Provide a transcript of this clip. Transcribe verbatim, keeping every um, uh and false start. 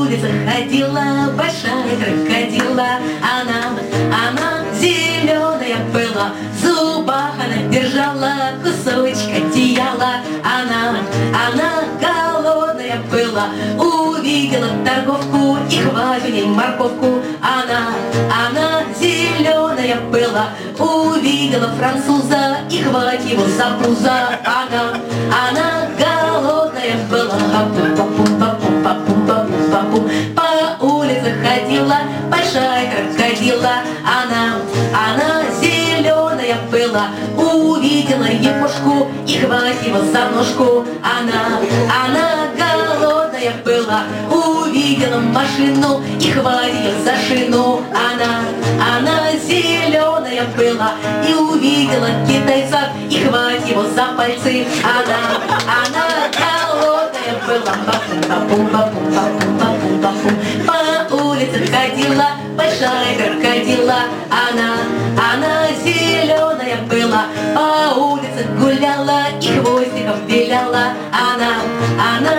улице ходила большая крокодила. Она, она зеленая была, в зубах она держала кусочек одеяла. Она, она голодная была, увидела торговку и хватит ей морковку. Она, она зеленая была, увидела француза и хватит его за пузо. Она, она голодная была, по улице ходила большая крокодила. Она, она зеленая была, увидела епошку и хватит его за ножку. Она, она голодная была, увидела машину и хватит ее за шину. Она, она зеленая была и увидела китайца и хватит его за пальцы. Она, она голодная была, по улице ходила большая крокодила. Она, она зеленая была, по улице гуляла и хвостиком виляла. Она, она